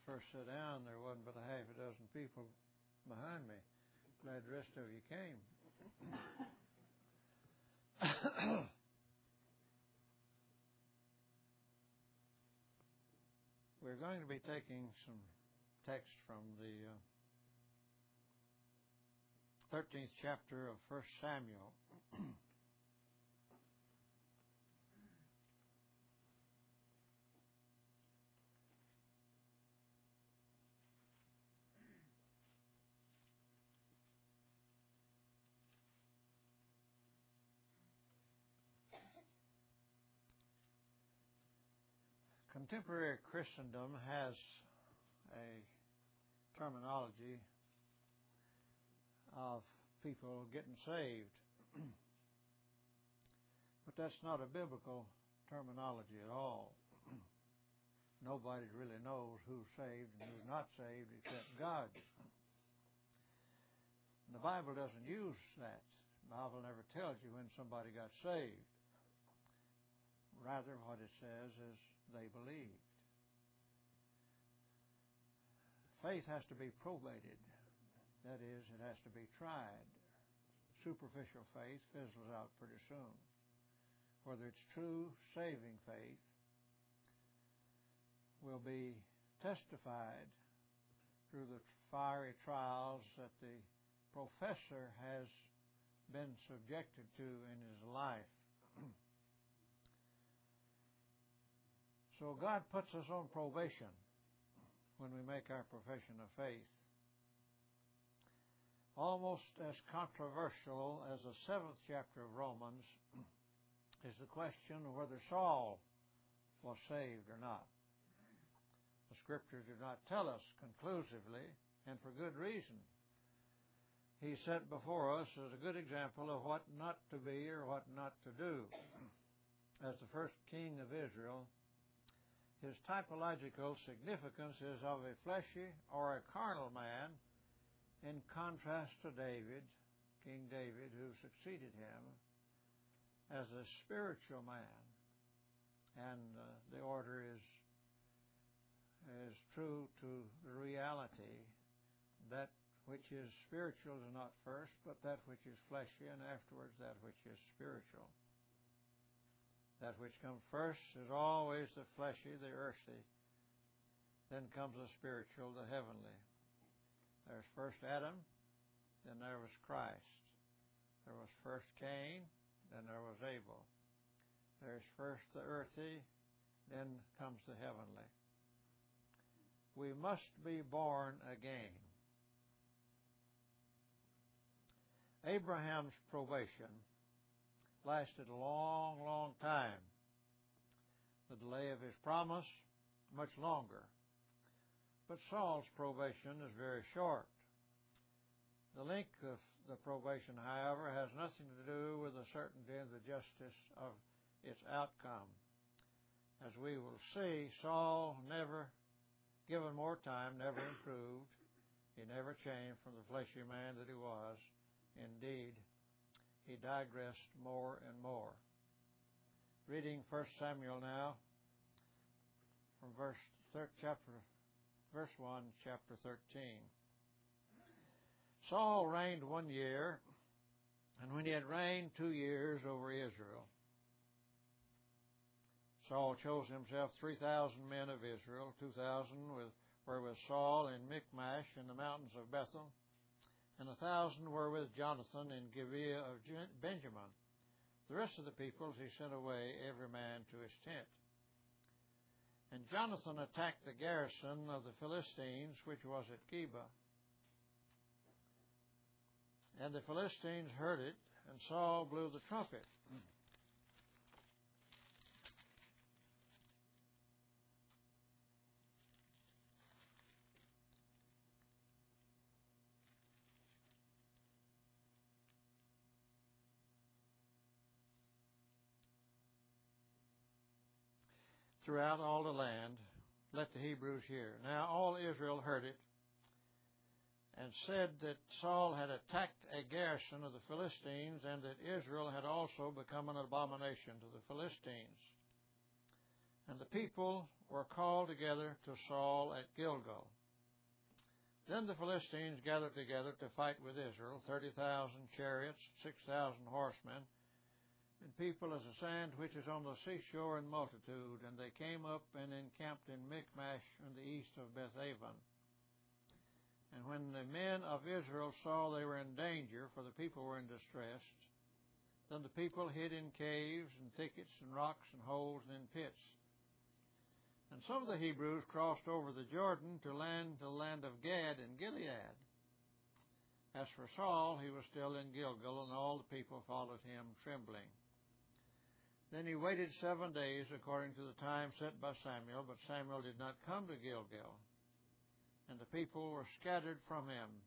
first sat down, there wasn't but a half a dozen people behind me. Glad the rest of you came. We're going to be taking some text from the 13th chapter of 1 Samuel. Contemporary Christendom has a terminology of people getting saved. But that's not a biblical terminology at all. Nobody really knows who's saved and who's not saved except God. And the Bible doesn't use that. The Bible never tells you when somebody got saved. Rather, what it says is they believed. Faith has to be probated. That is, it has to be tried. Superficial faith fizzles out pretty soon. Whether it's true saving faith will be testified through the fiery trials that the professor has been subjected to in his life. So God puts us on probation when we make our profession of faith. Almost as controversial as the 7th chapter of Romans is the question of whether Saul was saved or not. The Scriptures do not tell us conclusively, and for good reason. He's set before us as a good example of what not to be or what not to do. As the first king of Israel, his typological significance is of a fleshy or a carnal man, in contrast to David, King David, who succeeded him, as a spiritual man. And the order is true to the reality. That which is spiritual is not first, but that which is fleshy, and afterwards that which is spiritual. That which comes first is always the fleshy, the earthly. Then comes the spiritual, the heavenly. There's first Adam, then there was Christ. There was first Cain, then there was Abel. There's first the earthly, then comes the heavenly. We must be born again. Abraham's probation lasted a long, long time. The delay of his promise, much longer. But Saul's probation is very short. The length of the probation, however, has nothing to do with the certainty and the justice of its outcome. As we will see, Saul, never given more time, never improved. He never changed from the fleshy man that he was. Indeed, he digressed more and more. Reading 1 Samuel now, from verse 1, chapter 13. Saul reigned 1 year, and when he had reigned 2 years over Israel, Saul chose himself 3,000 men of Israel. 2,000 were with Saul in Michmash in the mountains of Bethel, and 1,000 were with Jonathan in Gibeah of Benjamin. The rest of the peoples he sent away, every man to his tent. And Jonathan attacked the garrison of the Philistines, which was at Geba. And the Philistines heard it, and Saul blew the trumpet. Throughout all the land, let the Hebrews hear. Now all Israel heard it, and said that Saul had attacked a garrison of the Philistines, and that Israel had also become an abomination to the Philistines. And the people were called together to Saul at Gilgal. Then the Philistines gathered together to fight with Israel, 30,000 chariots, 6,000 horsemen, and people as the sand which is on the seashore in multitude. And they came up and encamped in Michmash in the east of Bethaven. And when the men of Israel saw they were in danger, for the people were in distress, then the people hid in caves and thickets and rocks and holes and in pits. And some of the Hebrews crossed over the Jordan to the land of Gad and Gilead. As for Saul, he was still in Gilgal, and all the people followed him trembling. Then he waited 7 days according to the time set by Samuel, but Samuel did not come to Gilgal, and the people were scattered from him.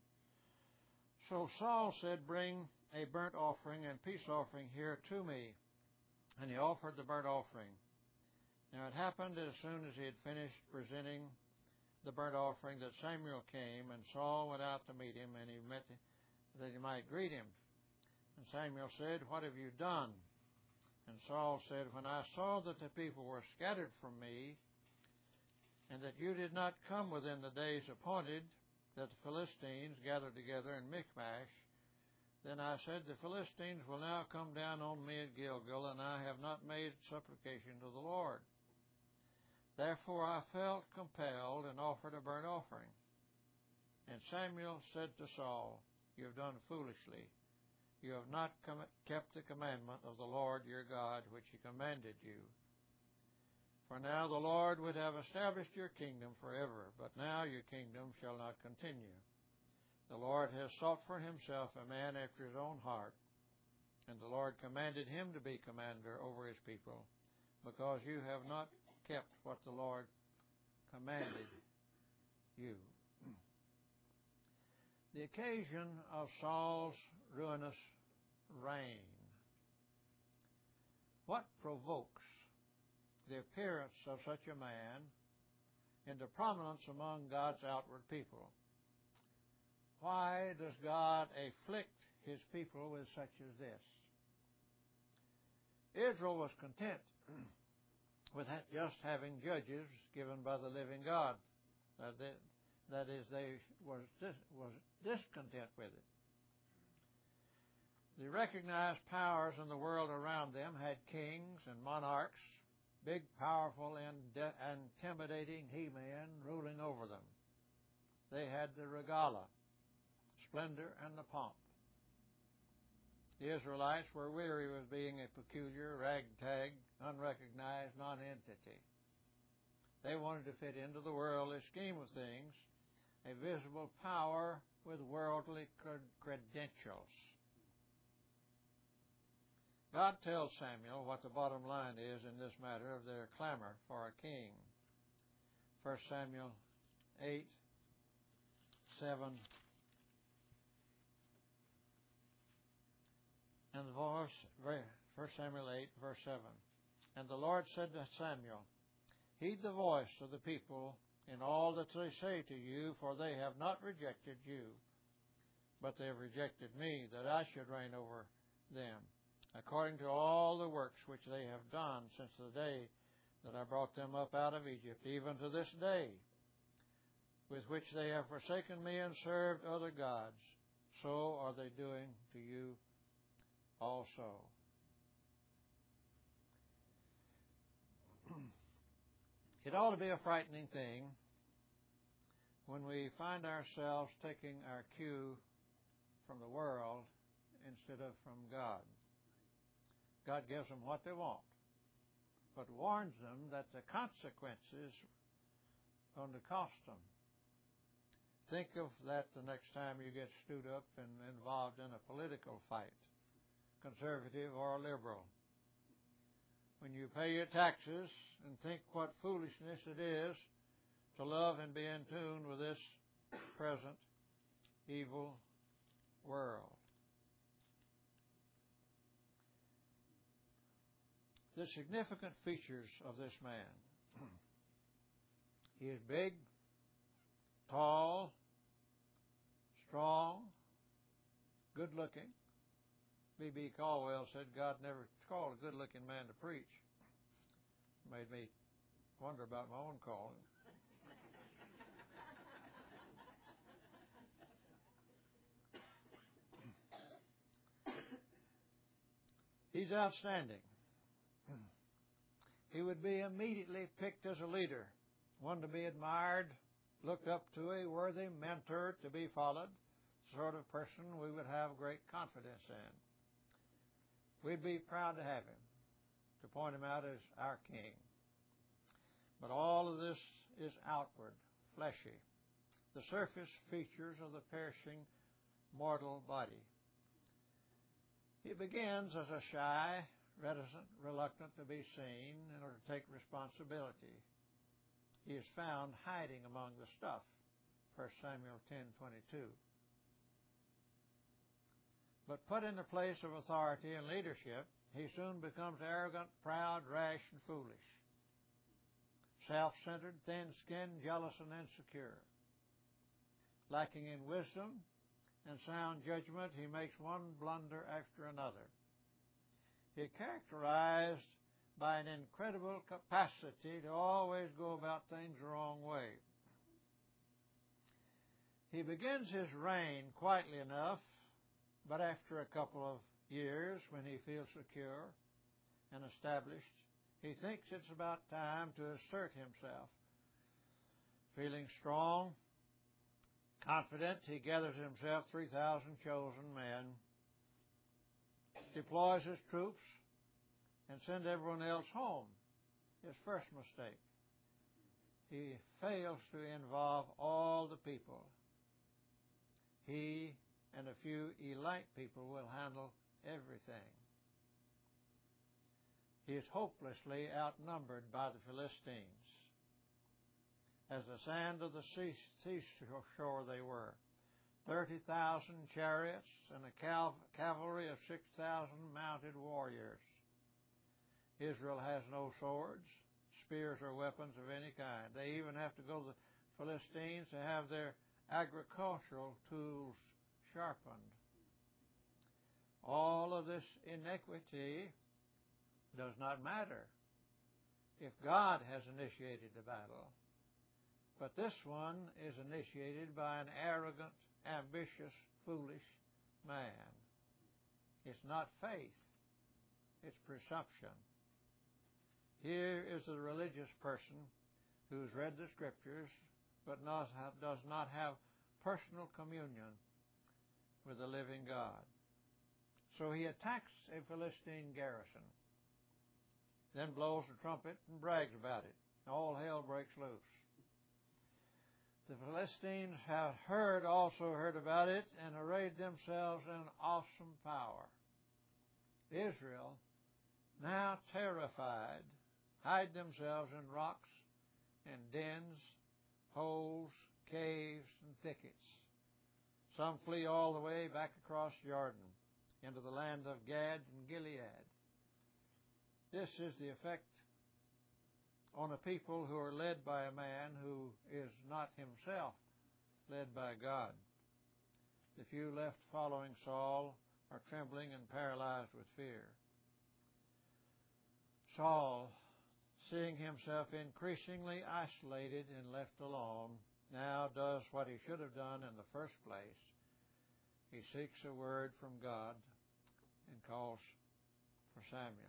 So Saul said, "Bring a burnt offering and peace offering here to me." And he offered the burnt offering. Now it happened as soon as he had finished presenting the burnt offering that Samuel came, and Saul went out to meet him, and he met that he might greet him. And Samuel said, "What have you done?" And Saul said, "When I saw that the people were scattered from me, and that you did not come within the days appointed, that the Philistines gathered together in Michmash, then I said, the Philistines will now come down on me at Gilgal, and I have not made supplication to the Lord. Therefore I felt compelled and offered a burnt offering." And Samuel said to Saul, "You have done foolishly. You have not kept the commandment of the Lord your God, which he commanded you. For now the Lord would have established your kingdom forever, but now your kingdom shall not continue. The Lord has sought for himself a man after his own heart, and the Lord commanded him to be commander over his people, because you have not kept what the Lord commanded you." The occasion of Saul's ruinous reign. What provokes the appearance of such a man into prominence among God's outward people? Why does God afflict his people with such as this? Israel was content with just having judges given by the living God. That is, they was discontent with it. The recognized powers in the world around them had kings and monarchs, big, powerful, and intimidating he-men ruling over them. They had the regala, splendor, and the pomp. The Israelites were weary of being a peculiar, ragtag, unrecognized nonentity. They wanted to fit into the worldly scheme of things, a visible power with worldly credentials. God tells Samuel what the bottom line is in this matter of their clamor for a king. 1 Samuel 8:7 and 1 Samuel 8, verse 7. "And the Lord said to Samuel, Heed the voice of the people in all that they say to you, for they have not rejected you, but they have rejected me, that I should reign over them, according to all the works which they have done since the day that I brought them up out of Egypt, even to this day, with which they have forsaken me and served other gods. So are they doing to you also." It ought to be a frightening thing when we find ourselves taking our cue from the world instead of from God. God gives them what they want, but warns them that the consequences are going to cost them. Think of that the next time you get stewed up and involved in a political fight, conservative or liberal. When you pay your taxes and think what foolishness it is to love and be in tune with this present evil world. The significant features of this man. He is big, tall, strong, good-looking. B.B. Caldwell said God never called a good-looking man to preach. Made me Wonder about my own calling. He's outstanding. He would be immediately picked as a leader, one to be admired, looked up to, a worthy mentor to be followed, the sort of person we would have great confidence in. We'd be proud to have him, to point him out as our king. But all of this is outward, fleshy, the surface features of the perishing mortal body. He begins as a shy, reticent, reluctant to be seen in order to take responsibility. He is found hiding among the stuff, 1 Samuel 10:22. But put in the place of authority and leadership, he soon becomes arrogant, proud, rash, and foolish, self-centered, thin-skinned, jealous, and insecure. Lacking in wisdom and sound judgment, he makes one blunder after another. He is characterized by an incredible capacity to always go about things the wrong way. He begins his reign quietly enough, but after a couple of years, when he feels secure and established, he thinks it's about time to assert himself. Feeling strong, confident, he gathers himself 3,000 chosen men, deploys his troops, and sends everyone else home. His first mistake. He fails to involve all the people. He and a few elite people will handle everything. He is hopelessly outnumbered by the Philistines. As the sand of the seashore they were. 30,000 chariots and a cavalry of 6,000 mounted warriors. Israel has no swords, spears, or weapons of any kind. They even have to go to the Philistines to have their agricultural tools sharpened. All of this iniquity does not matter if God has initiated the battle. But this one is initiated by an arrogant, ambitious, foolish man. It's not faith. It's presumption. Here is the religious person who's read the Scriptures but does not have personal communion with the living God. So he attacks a Philistine garrison, then blows the trumpet and brags about it. All hell breaks loose. The Philistines have also heard about it and arrayed themselves in awesome power. Israel, now terrified, hide themselves in rocks and dens, holes, caves, and thickets. Some flee all the way back across Jordan into the land of Gad and Gilead. This is the effect on a people who are led by a man who is not himself led by God. The few left following Saul are trembling and paralyzed with fear. Saul, seeing himself increasingly isolated and left alone, now does what he should have done in the first place. He seeks a word from God and calls for Samuel.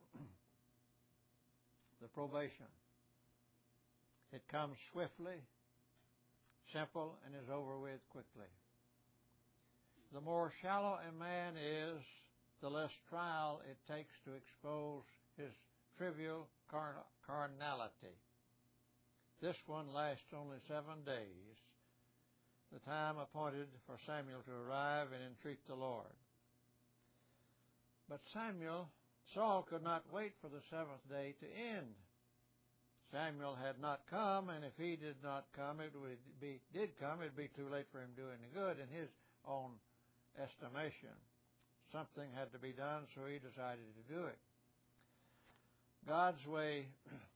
The probation. It comes swiftly, simple, and is over with quickly. The more shallow a man is, the less trial it takes to expose his trivial carnality. This one lasts only 7 days, the time appointed for Samuel to arrive and entreat the Lord. But Saul could not wait for the 7th day to end. Samuel had not come, and if he did not come, it'd be too late for him to do any good in his own estimation. Something had to be done, so he decided to do it. God's way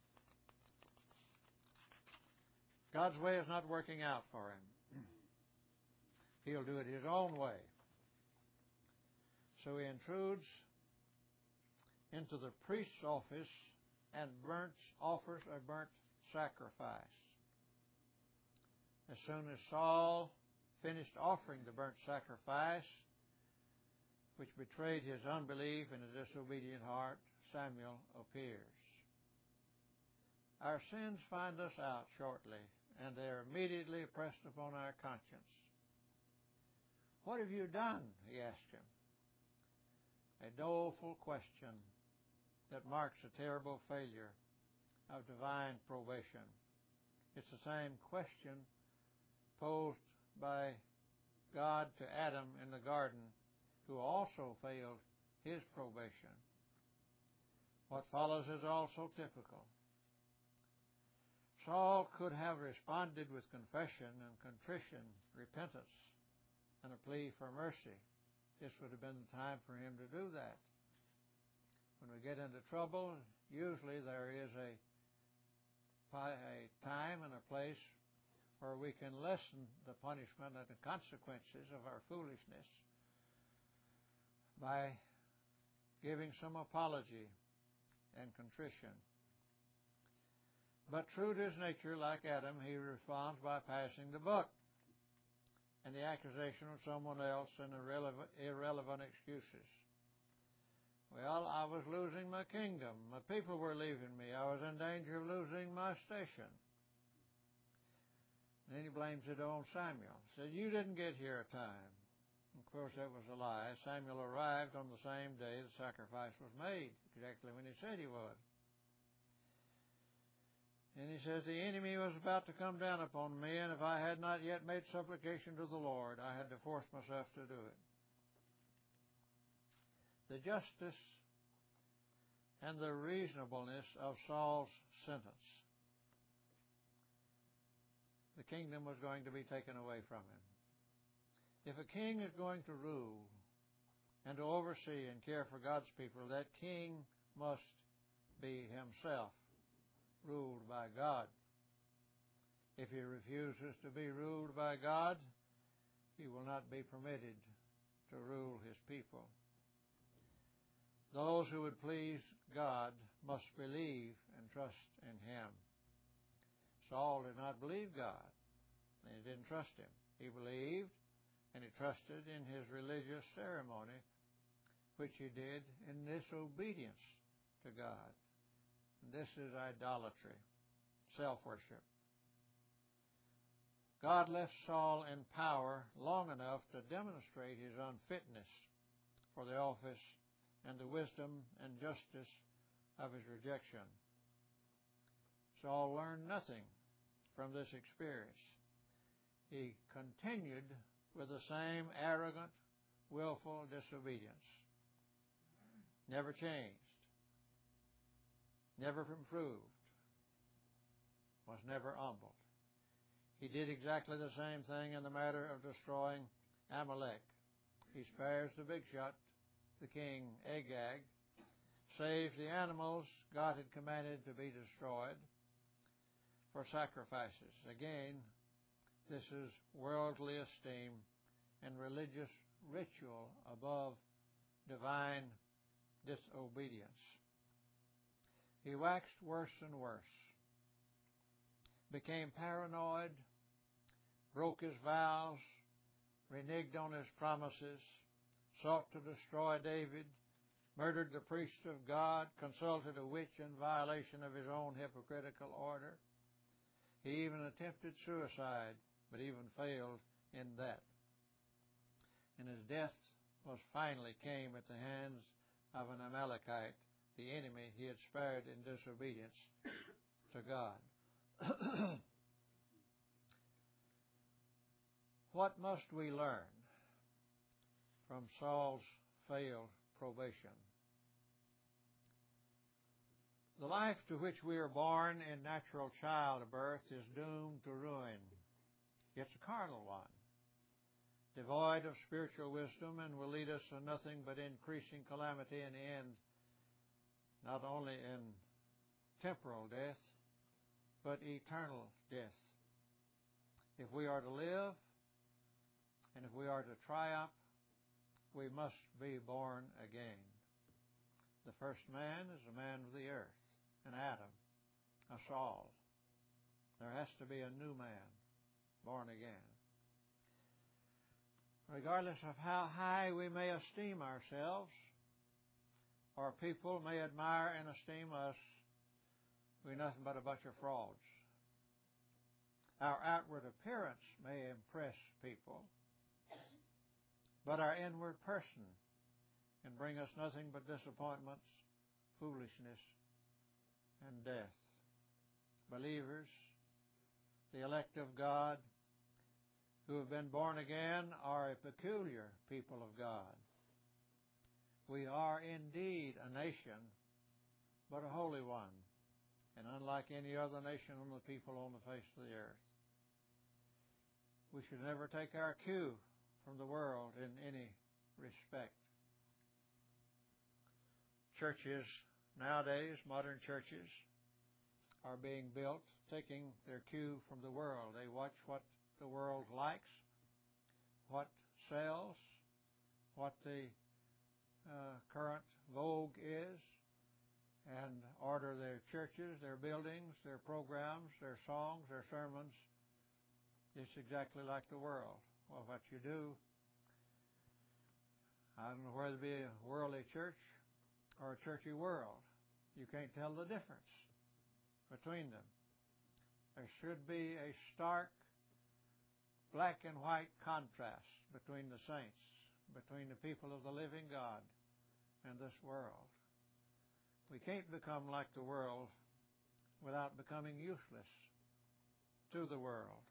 is not working out for him. He'll do it his own way. So he intrudes into the priest's office and offers a burnt sacrifice. As soon as Saul finished offering the burnt sacrifice, which betrayed his unbelief and a disobedient heart, Samuel appears. Our sins find us out shortly, and they are immediately pressed upon our conscience. "What have you done?" he asked him. A doleful question that marks a terrible failure of divine probation. It's the same question posed by God to Adam in the garden, who also failed his probation. What follows is also typical. Saul could have responded with confession and contrition, repentance, and a plea for mercy. This would have been the time for him to do that. When we get into trouble, usually there is a time and a place where we can lessen the punishment and the consequences of our foolishness by giving some apology and contrition. But true to his nature, like Adam, he responds by passing the buck and the accusation of someone else and irrelevant excuses. "Well, I was losing my kingdom. My people were leaving me. I was in danger of losing my station." And then he blames it on Samuel. He said, "You didn't get here in time." Of course, that was a lie. Samuel arrived on the same day the sacrifice was made, exactly when he said he would. And he says, "The enemy was about to come down upon me, and if I had not yet made supplication to the Lord, I had to force myself to do it." The justice and the reasonableness of Saul's sentence. The kingdom was going to be taken away from him. If a king is going to rule and to oversee and care for God's people, that king must be himself ruled by God. If he refuses to be ruled by God, he will not be permitted to rule his people. Those who would please God must believe and trust in him. Saul did not believe God, and he didn't trust him. He believed and he trusted in his religious ceremony, which he did in disobedience to God. This is idolatry, self-worship. God left Saul in power long enough to demonstrate his unfitness for the office and the wisdom and justice of his rejection. Saul learned nothing from this experience. He continued with the same arrogant, willful disobedience. Never changed. Never improved, was never humbled. He did exactly the same thing in the matter of destroying Amalek. He spares the big shot, the king Agag, saves the animals God had commanded to be destroyed for sacrifices. Again, this is worldly esteem and religious ritual above divine disobedience. He waxed worse and worse, became paranoid, broke his vows, reneged on his promises, sought to destroy David, murdered the priest of God, consulted a witch in violation of his own hypocritical order. He even attempted suicide, but even failed in that. And his death finally came at the hands of an Amalekite, the enemy he had spared in disobedience to God. What must we learn from Saul's failed probation? The life to which we are born in natural childbirth is doomed to ruin. It's a carnal one, devoid of spiritual wisdom, and will lead us to nothing but increasing calamity and end not only in temporal death, but eternal death. If we are to live, and if we are to triumph, we must be born again. The first man is the man of the earth. an Adam, a Saul. There has to be a new man, born again. Regardless of how high we may esteem ourselves, or people may admire and esteem us, we're nothing but a bunch of frauds. Our outward appearance may impress people, but our inward person can bring us nothing but disappointments, foolishness, and death. Believers, the elect of God, who have been born again, are a peculiar people of God. We are indeed a nation, but a holy one, and unlike any other nation on the people on the face of the earth. We should never take our cue from the world in any respect. Churches nowadays, modern churches, are being built taking their cue from the world. They watch what the world likes, what sells, what the current vogue is, and order their churches, their buildings, their programs, their songs, their sermons. It's exactly like the world. Well, what you do, I don't know whether it be a worldly church or a churchy world. You can't tell the difference between them. There should be a stark black and white contrast between the saints, between the people of the living God and this world. We can't become like the world without becoming useless to the world.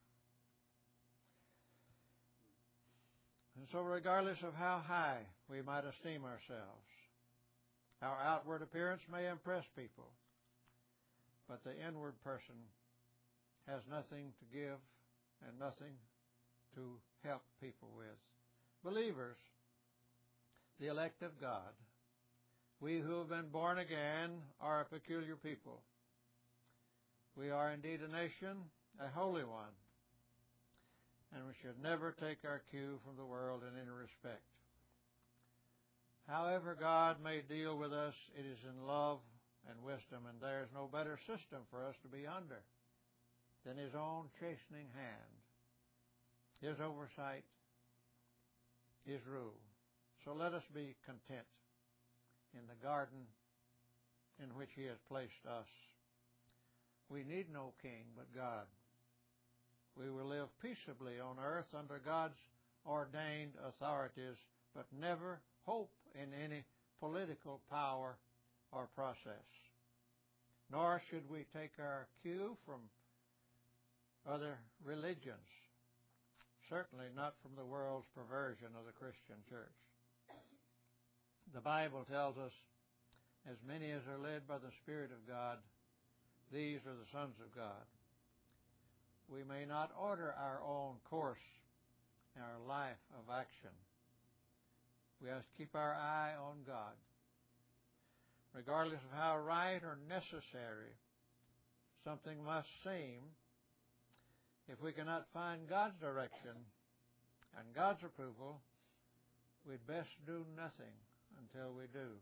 And so regardless of how high we might esteem ourselves, our outward appearance may impress people, but the inward person has nothing to give and nothing to help people with. Believers, the elect of God, we who have been born again are a peculiar people. We are indeed a nation, a holy one, and we should never take our cue from the world in any respect. However God may deal with us, it is in love and wisdom, and there is no better system for us to be under than His own chastening hand, His oversight, His rule. So let us be content in the garden in which He has placed us. We need no king but God. We will live peaceably on earth under God's ordained authorities, but never hope in any political power or process. Nor should we take our cue from other religions, certainly not from the world's perversion of the Christian church. The Bible tells us, as many as are led by the Spirit of God, these are the sons of God. We may not order our own course in our life of action. We have to keep our eye on God. Regardless of how right or necessary something must seem, if we cannot find God's direction and God's approval, we'd best do nothing until we do.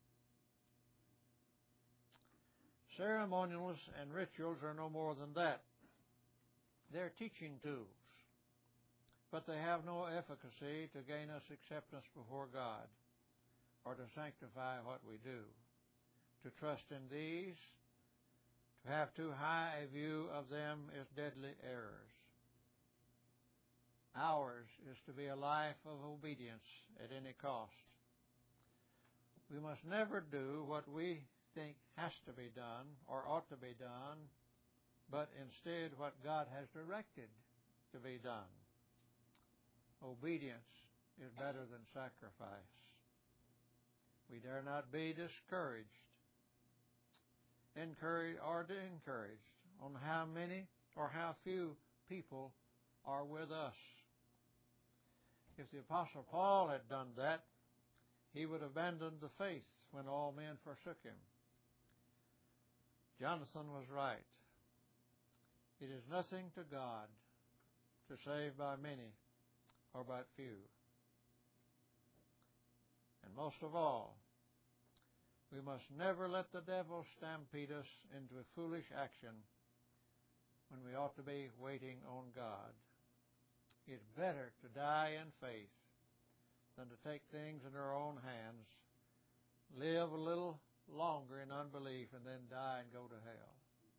Ceremonials and rituals are no more than that. They're teaching tools, but they have no efficacy to gain us acceptance before God or to sanctify what we do. To trust in these, to have too high a view of them, is deadly errors. Ours is to be a life of obedience at any cost. We must never do what we think has to be done or ought to be done, but instead what God has directed to be done. Obedience is better than sacrifice. We dare not be discouraged, encouraged on how many or how few people are with us. If the Apostle Paul had done that, he would have abandoned the faith when all men forsook him. Jonathan was right. It is nothing to God to save by many or by few. And most of all, We must never let the devil stampede us into a foolish action when we ought to be waiting on God. It's better to die in faith than to take things in our own hands, live a little longer in unbelief, and then die and go to hell.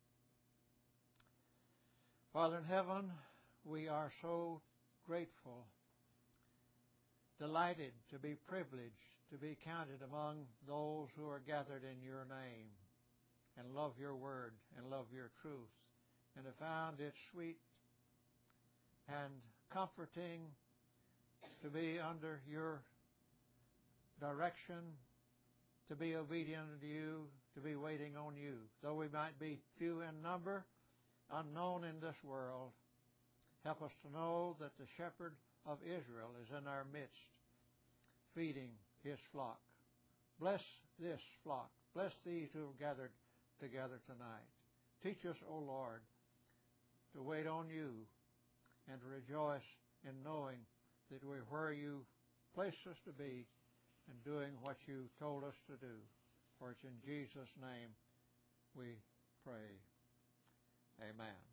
Father in heaven, we are so grateful, delighted to be privileged to be counted among those who are gathered in your name and love your word and love your truth, and have found it sweet and comforting to be under your direction, to be obedient to you, to be waiting on you. Though we might be few in number, unknown in this world, help us to know that the shepherd of Israel is in our midst, feeding his flock. Bless this flock. Bless these who have gathered together tonight. Teach us, O Lord, to wait on you and to rejoice in knowing that we're where you placed us to be and doing what you told us to do. For it's in Jesus' name we pray. Amen.